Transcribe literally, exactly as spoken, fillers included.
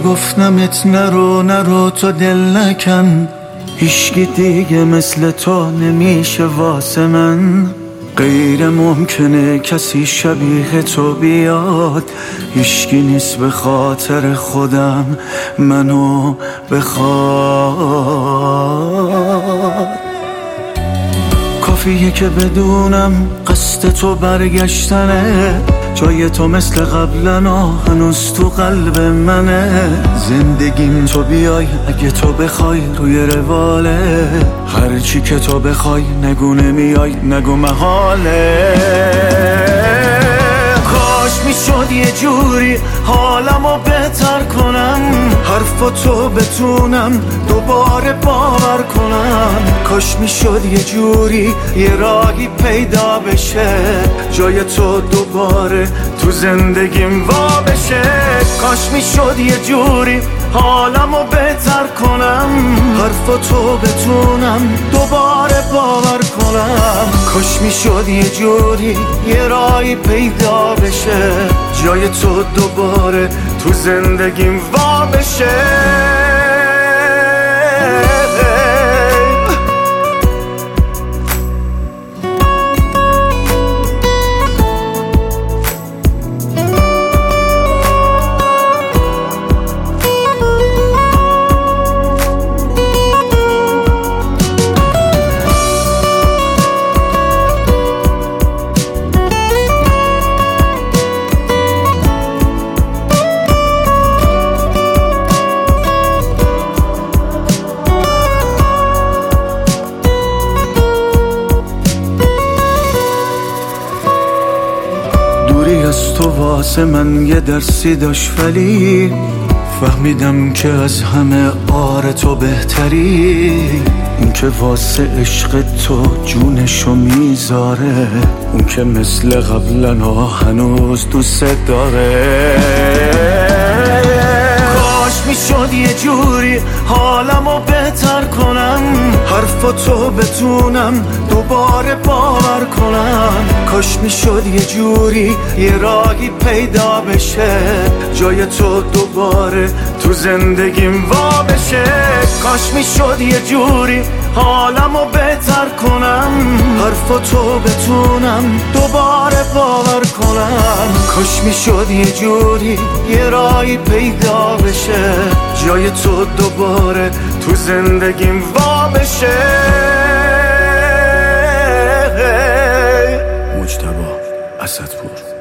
میگفتمت نرو نرو تو دل نکن، هیچکی دیگه مثل تو نمیشه واسه من. غیر ممکنه کسی شبیه تو بیاد، هیچکی نیست به خاطر خودم منو بخواد. کافیه که بدونم قصد تو برگشتنه، جای تو مثل قبلنا هنوز تو قلب منه. زندگیم تو بیای اگه تو بخوای روی رواله، هرچی که تو بخوای نگو نمیای نگو محاله. کاش میشد یه جوری حالمو بهتر کنم، حرفاتو بتونم دوباره باور کنم. کاش میشد یه جوری یه راهی پیدا بشه، جای تو دوباره تو زندگیم وا بشه. کاش میشد یه جوری حالمو بهتر کنم، حرفاتو بتونم دوباره باور کنم. کاش میشد یه جوری یه راهی پیدا بشه، جای تو دوباره تو زندگیم وا بشه. از تو واسه من یه درسی داشت، ولی فهمیدم که از همه آره تو بهتری. اون که واسه عشق تو جونشو میذاره، اون که مثل قبلنا هنوز دوست داره. کاش میشد یه جوری حالمو بهتر کنم، حرفاتو بتونم دوباره باور کنم. کاش میشد یه جوری یه راهی پیدا بشه، جای تو دوباره تو زندگیم وا بشه. کاش میشد یه جوری حالمو بهتر کنم، حرفاتو بتونم دوباره باور کنم. کاش میشد یه جوری یه راهی پیدا بشه، جای تو دوباره تو زندگیم وا بشه. مجتبی اسدپور.